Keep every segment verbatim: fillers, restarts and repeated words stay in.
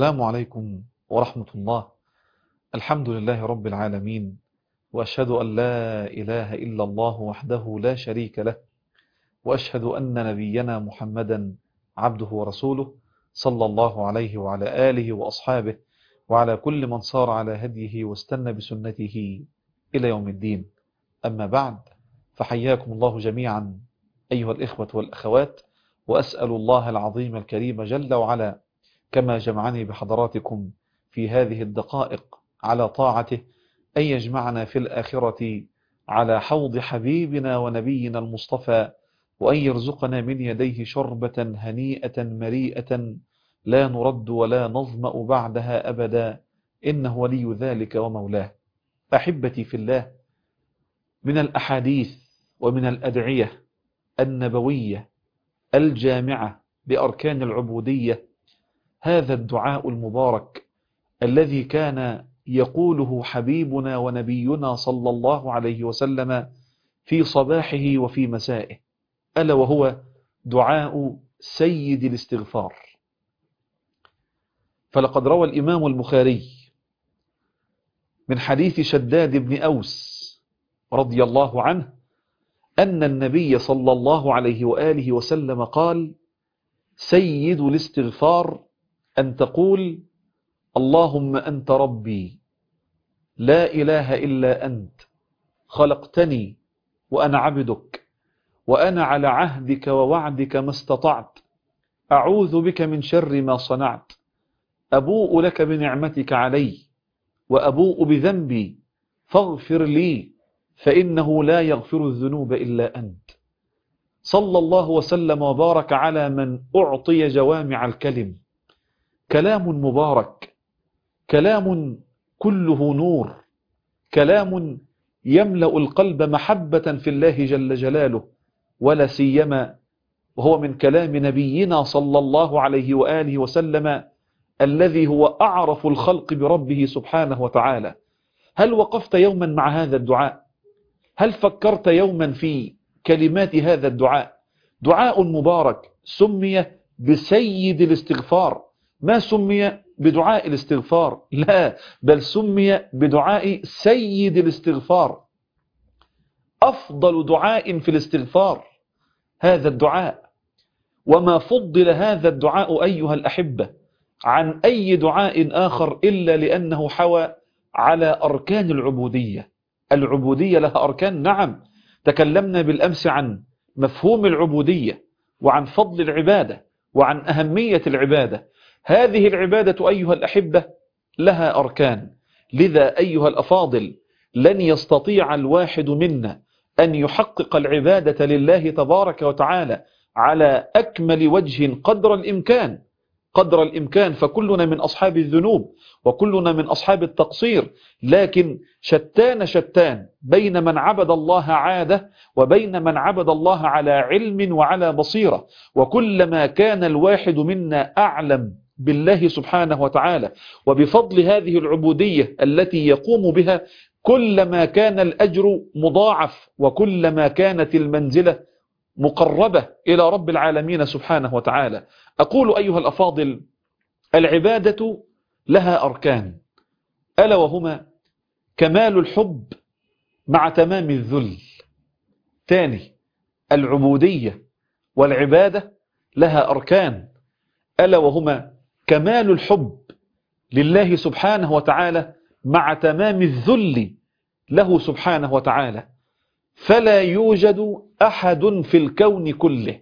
السلام عليكم ورحمة الله. الحمد لله رب العالمين، وأشهد أن لا إله إلا الله وحده لا شريك له، وأشهد أن نبينا محمدا عبده ورسوله، صلى الله عليه وعلى آله وأصحابه وعلى كل من صار على هديه واستنى بسنته إلى يوم الدين. أما بعد، فحياكم الله جميعا أيها الإخوة والأخوات، وأسأل الله العظيم الكريم جل وعلا كما جمعني بحضراتكم في هذه الدقائق على طاعته أن يجمعنا في الآخرة على حوض حبيبنا ونبينا المصطفى، وأن يرزقنا من يديه شربة هنيئة مريئة لا نرد ولا نظمأ بعدها أبدا، إنه ولي ذلك ومولاه. أحبتي في الله، من الأحاديث ومن الأدعية النبوية الجامعة بأركان العبودية هذا الدعاء المبارك الذي كان يقوله حبيبنا ونبينا صلى الله عليه وسلم في صباحه وفي مسائه، ألا وهو دعاء سيد الاستغفار. فلقد روى الإمام البخاري من حديث شداد بن أوس رضي الله عنه أن النبي صلى الله عليه وآله وسلم قال: سيد الاستغفار أن تقول: اللهم أنت ربي لا إله إلا أنت، خلقتني وأنا عبدك، وأنا على عهدك ووعدك ما استطعت، أعوذ بك من شر ما صنعت، أبوء لك بنعمتك علي وأبوء بذنبي فاغفر لي فإنه لا يغفر الذنوب إلا أنت. صلى الله وسلم وبارك على من أعطي جوامع الكلم، كلام مبارك، كلام كله نور، كلام يملأ القلب محبة في الله جل جلاله، ولا سيما وهو من كلام نبينا صلى الله عليه وآله وسلم الذي هو أعرف الخلق بربه سبحانه وتعالى. هل وقفت يوما مع هذا الدعاء؟ هل فكرت يوما في كلمات هذا الدعاء؟ دعاء مبارك سمي بسيد الاستغفار، ما سمي بدعاء الاستغفار، لا، بل سمي بدعاء سيد الاستغفار. أفضل دعاء في الاستغفار هذا الدعاء، وما فضل هذا الدعاء أيها الأحبة عن أي دعاء آخر إلا لأنه حوى على أركان العبودية. العبودية لها أركان، نعم، تكلمنا بالأمس عن مفهوم العبودية وعن فضل العبادة وعن أهمية العبادة. هذه العبادة أيها الأحبة لها أركان، لذا أيها الأفاضل لن يستطيع الواحد منا أن يحقق العبادة لله تبارك وتعالى على أكمل وجه قدر الإمكان قدر الإمكان فكلنا من أصحاب الذنوب وكلنا من أصحاب التقصير، لكن شتان شتان بين من عبد الله عادة وبين من عبد الله على علم وعلى بصيرة. وكلما كان الواحد منا أعلم بالله سبحانه وتعالى وبفضل هذه العبودية التي يقوم بها، كلما كان الأجر مضاعف وكلما كانت المنزلة مقربة إلى رب العالمين سبحانه وتعالى. أقول أيها الأفاضل، العبادة لها أركان، ألا وهما كمال الحب مع تمام الذل. ثاني، العبودية والعبادة لها أركان، ألا وهما كمال الحب لله سبحانه وتعالى مع تمام الذل له سبحانه وتعالى. فلا يوجد أحد في الكون كله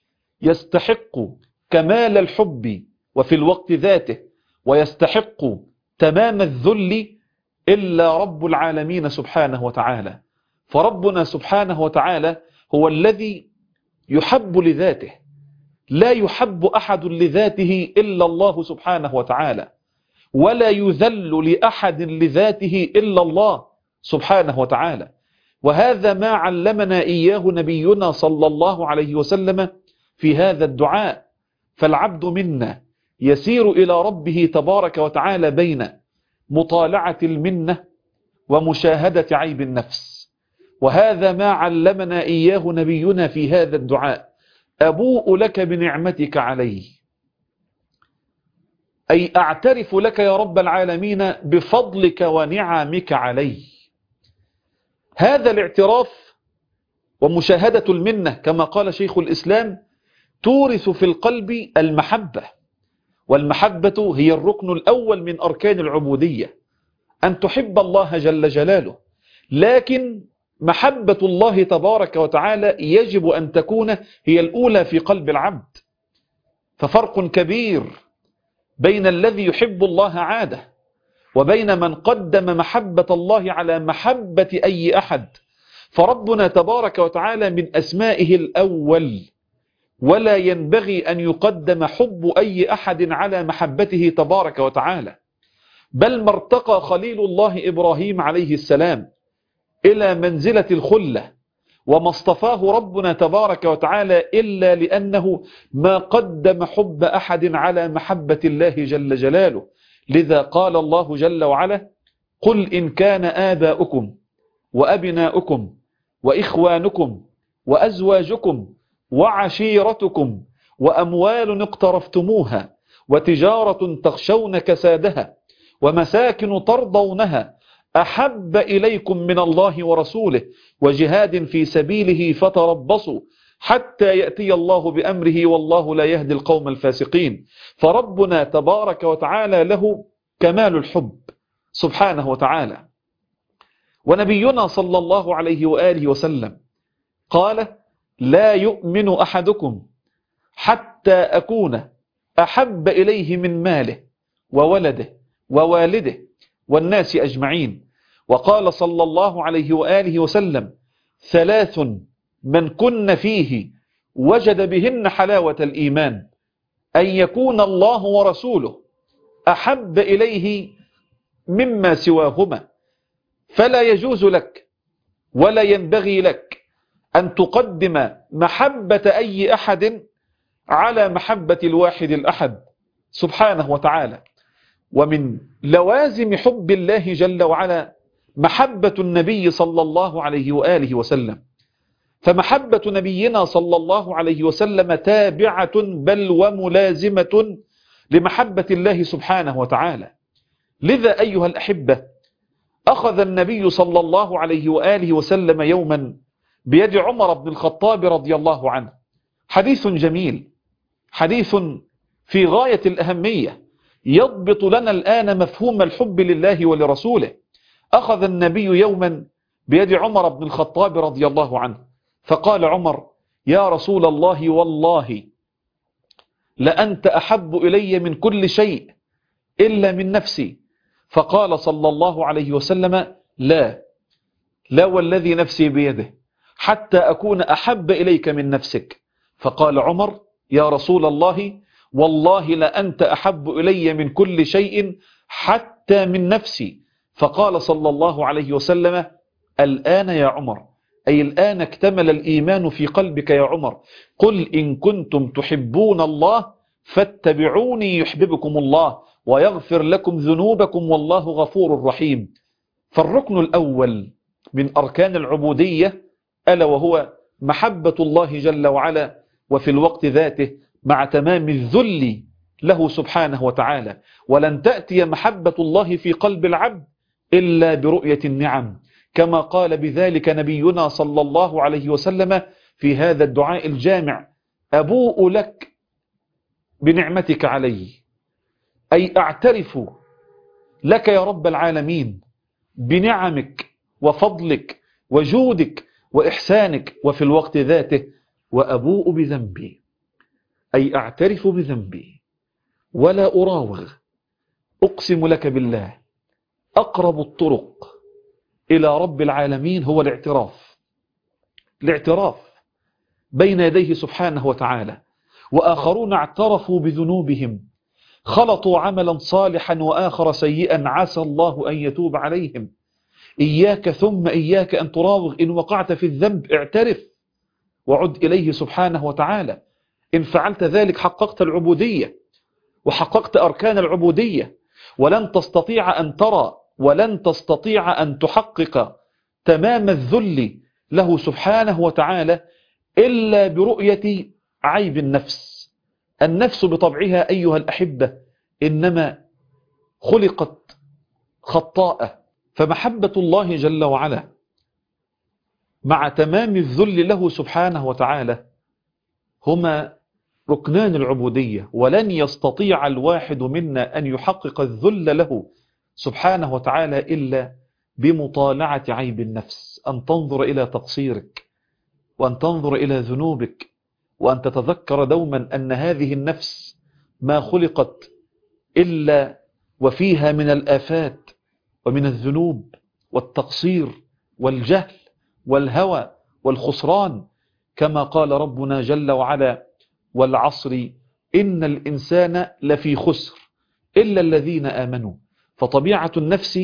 يستحق كمال الحب وفي الوقت ذاته ويستحق تمام الذل إلا رب العالمين سبحانه وتعالى. فربنا سبحانه وتعالى هو الذي يحب لذاته، لا يحب أحد لذاته إلا الله سبحانه وتعالى، ولا يذل لأحد لذاته إلا الله سبحانه وتعالى. وهذا ما علمنا إياه نبينا صلى الله عليه وسلم في هذا الدعاء. فالعبد منا يسير إلى ربه تبارك وتعالى بين مطالعة المنة ومشاهدة عيب النفس، وهذا ما علمنا إياه نبينا في هذا الدعاء: أبوء لك بنعمتك علي. أي أعترف لك يا رب العالمين بفضلك ونعمك علي. هذا الاعتراف ومشاهدة المنة كما قال شيخ الإسلام تورث في القلب المحبة، والمحبة هي الركن الأول من أركان العبودية، أن تحب الله جل جلاله. لكن محبة الله تبارك وتعالى يجب أن تكون هي الأولى في قلب العبد. ففرق كبير بين الذي يحب الله عادة وبين من قدم محبة الله على محبة أي أحد. فربنا تبارك وتعالى من أسمائه الأول، ولا ينبغي أن يقدم حب أي أحد على محبته تبارك وتعالى. بل ما ارتقى خليل الله إبراهيم عليه السلام إلى منزلة الخلة وما اصطفاه ربنا تبارك وتعالى إلا لأنه ما قدم حب أحد على محبة الله جل جلاله. لذا قال الله جل وعلا: قل إن كان آباؤكم وأبناؤكم وإخوانكم وأزواجكم وعشيرتكم وأموال اقترفتموها وتجارة تخشون كسادها ومساكن ترضونها أحب إليكم من الله ورسوله وجهاد في سبيله فتربصوا حتى يأتي الله بأمره والله لا يهدي القوم الفاسقين. فربنا تبارك وتعالى له كمال الحب سبحانه وتعالى. ونبينا صلى الله عليه وآله وسلم قال: لا يؤمن أحدكم حتى أكون أحب إليه من ماله وولده ووالده والناس أجمعين. وقال صلى الله عليه وآله وسلم: ثلاث من كن فيه وجد بهن حلاوة الإيمان: أن يكون الله ورسوله أحب إليه مما سواهما. فلا يجوز لك ولا ينبغي لك أن تقدم محبة أي أحد على محبة الواحد الأحد سبحانه وتعالى. ومن لوازم حب الله جل وعلا محبة النبي صلى الله عليه وآله وسلم. فمحبة نبينا صلى الله عليه وسلم تابعة بل وملازمة لمحبة الله سبحانه وتعالى. لذا أيها الأحبة، أخذ النبي صلى الله عليه وآله وسلم يوما بيد عمر بن الخطاب رضي الله عنه. حديث جميل، حديث في غاية الأهمية يضبط لنا الآن مفهوم الحب لله ولرسوله. أخذ النبي يوما بيد عمر بن الخطاب رضي الله عنه فقال عمر: يا رسول الله، والله لأنت أحب إلي من كل شيء إلا من نفسي. فقال صلى الله عليه وسلم: لا لا والذي نفسي بيده حتى أكون أحب إليك من نفسك. فقال عمر: يا رسول الله، والله لأنت أحب إلي من كل شيء حتى من نفسي. فقال صلى الله عليه وسلم: الآن يا عمر، أي الآن اكتمل الإيمان في قلبك يا عمر. قل إن كنتم تحبون الله فاتبعوني يحببكم الله ويغفر لكم ذنوبكم والله غفور رحيم. فالركن الأول من أركان العبودية ألا وهو محبة الله جل وعلا، وفي الوقت ذاته مع تمام الذل له سبحانه وتعالى. ولن تأتي محبة الله في قلب العبد إلا برؤية النعم، كما قال بذلك نبينا صلى الله عليه وسلم في هذا الدعاء الجامع: أبوء لك بنعمتك علي، أي أعترف لك يا رب العالمين بنعمك وفضلك وجودك وإحسانك، وفي الوقت ذاته وأبوء بذنبي، أي أعترف بذنبي ولا أراوغ. أقسم لك بالله أقرب الطرق إلى رب العالمين هو الاعتراف، الاعتراف بين يديه سبحانه وتعالى. وآخرون اعترفوا بذنوبهم، خلطوا عملا صالحا وآخر سيئا، عسى الله أن يتوب عليهم. إياك ثم إياك أن تراوغ. إن وقعت في الذنب اعترف وعد إليه سبحانه وتعالى. إن فعلت ذلك حققت العبودية وحققت أركان العبودية. ولن تستطيع أن ترى ولن تستطيع أن تحقق تمام الذل له سبحانه وتعالى إلا برؤية عيب النفس. النفس بطبعها أيها الأحبة إنما خلقت خطاءة. فمحبة الله جل وعلا مع تمام الذل له سبحانه وتعالى هما ركنان العبودية، ولن يستطيع الواحد منا أن يحقق الذل له سبحانه وتعالى إلا بمطالعة عيب النفس، أن تنظر إلى تقصيرك، وأن تنظر إلى ذنوبك، وأن تتذكر دوما أن هذه النفس ما خلقت إلا وفيها من الآفات ومن الذنوب والتقصير والجهل والهوى والخسران، كما قال ربنا جل وعلا: والعصر إن الإنسان لفي خسر إلا الذين آمنوا. فطبيعة النفس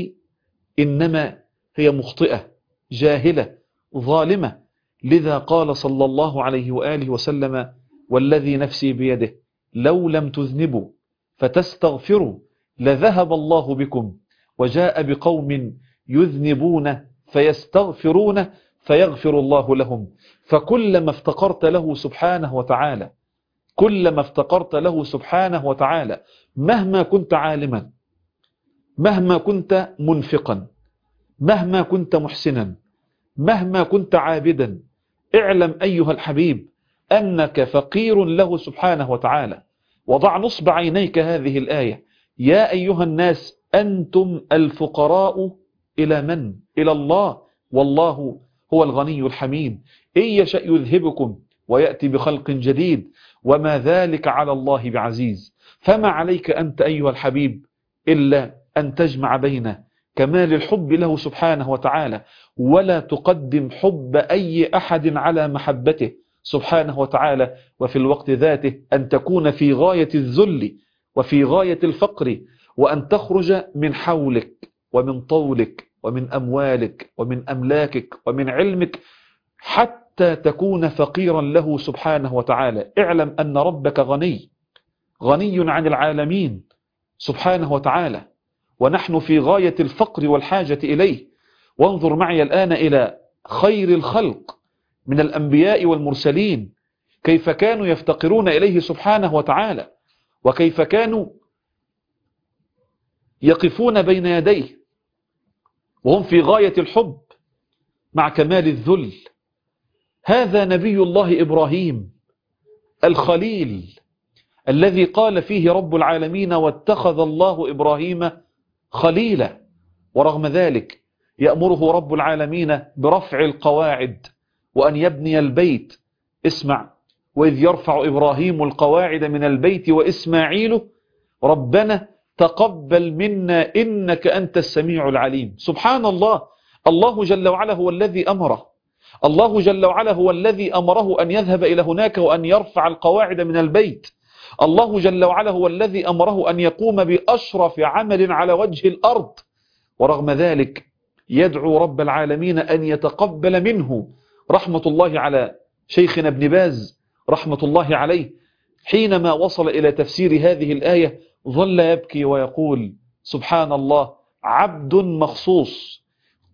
إنما هي مخطئة جاهلة ظالمة، لذا قال صلى الله عليه وآله وسلم: والذي نفسي بيده لو لم تذنبوا فتستغفروا لذهب الله بكم وجاء بقوم يذنبون فيستغفرون فيغفر الله لهم. فكلما افتقرت له سبحانه وتعالى كلما افتقرت له سبحانه وتعالى مهما كنت عالما، مهما كنت منفقا، مهما كنت محسنا، مهما كنت عابدا، اعلم أيها الحبيب أنك فقير له سبحانه وتعالى. وضع نصب عينيك هذه الآية: يا أيها الناس أنتم الفقراء إلى من؟ إلى الله، والله هو الغني الحميد. إن يشأ يذهبكم ويأتي بخلق جديد وما ذلك على الله بعزيز. فما عليك أنت أيها الحبيب إلا أن تجمع بين كمال الحب له سبحانه وتعالى، ولا تقدم حب أي أحد على محبته سبحانه وتعالى، وفي الوقت ذاته أن تكون في غاية الذل وفي غاية الفقر، وأن تخرج من حولك ومن طولك ومن أموالك ومن أملاكك ومن علمك حتى تكون فقيرا له سبحانه وتعالى. اعلم أن ربك غني غني عن العالمين سبحانه وتعالى، ونحن في غاية الفقر والحاجة إليه. وانظر معي الآن إلى خير الخلق من الأنبياء والمرسلين، كيف كانوا يفتقرون إليه سبحانه وتعالى، وكيف كانوا يقفون بين يديه وهم في غاية الحب مع كمال الذل. هذا نبي الله إبراهيم الخليل الذي قال فيه رب العالمين: واتخذ الله إبراهيم خليلا. ورغم ذلك يأمره رب العالمين برفع القواعد وأن يبني البيت. اسمع: وإذ يرفع إبراهيم القواعد من البيت وإسماعيل ربنا تقبل منا إنك أنت السميع العليم. سبحان الله، الله جل وعلا هو الذي أمره، الله جل وعلا هو الذي أمره أن يذهب إلى هناك وأن يرفع القواعد من البيت. الله جل وعلا هو الذي أمره أن يقوم بأشرف عمل على وجه الأرض، ورغم ذلك يدعو رب العالمين أن يتقبل منه. رحمة الله على شيخنا ابن باز رحمة الله عليه، حينما وصل إلى تفسير هذه الآية ظل يبكي ويقول: سبحان الله، عبد مخصوص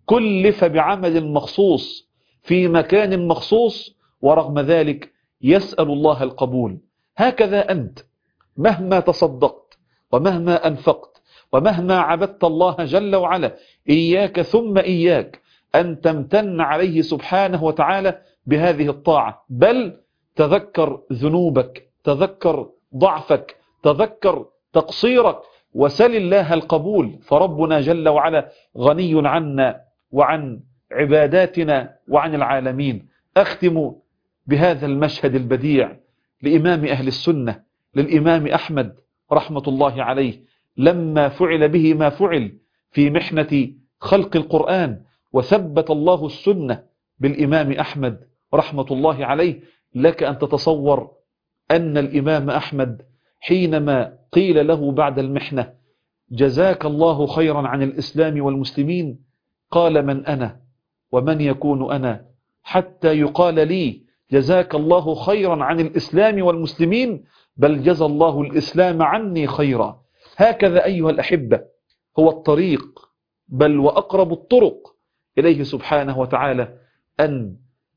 كلف بعمل مخصوص في مكان مخصوص، ورغم ذلك يسأل الله القبول. هكذا أنت مهما تصدقت ومهما أنفقت ومهما عبدت الله جل وعلا، إياك ثم إياك أن تمتن عليه سبحانه وتعالى بهذه الطاعة، بل تذكر ذنوبك، تذكر ضعفك، تذكر تقصيرك، وسل الله القبول، فربنا جل وعلا غني عنا وعن عباداتنا وعن العالمين. أختم بهذا المشهد البديع لإمام أهل السنة، للإمام أحمد رحمة الله عليه، لما فعل به ما فعل في محنة خلق القرآن، وثبت الله السنة بالإمام أحمد رحمة الله عليه. لك أن تتصور أن الإمام أحمد حينما قيل له بعد المحنة: جزاك الله خيرا عن الإسلام والمسلمين، قال: من أنا ومن يكون أنا حتى يقال لي جزاك الله خيرا عن الإسلام والمسلمين، بل جزى الله الإسلام عني خيرا. هكذا أيها الأحبة هو الطريق، بل وأقرب الطرق إليه سبحانه وتعالى، أن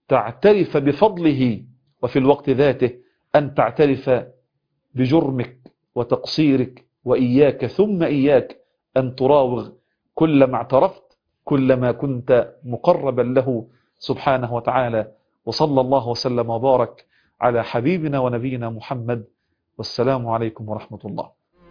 تعترف بفضله، وفي الوقت ذاته أن تعترف بجرمك وتقصيرك وإياك ثم إياك أن تراوغ كلما اعترفت كلما كنت مقربا له سبحانه وتعالى. وصلى الله وسلم وبارك على حبيبنا ونبينا محمد، والسلام عليكم ورحمة الله.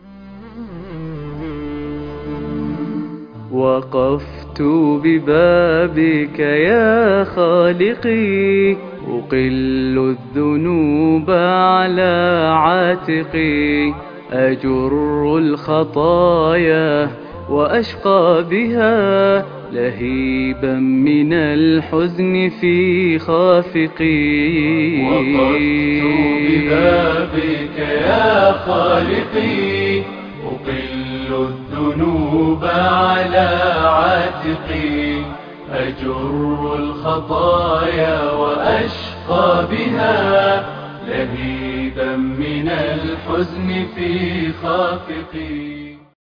وقفت ببابك يا خالقي، أقل الذنوب على عاتقي، أجر الخطايا وأشقى بها، لهيبا من الحزن في خافقي. وقفت ببابك يا خالقي، أقل الذنوب على عاتقي، أجر الخطايا وأشقى بها، لهيبا من الحزن في خافقي.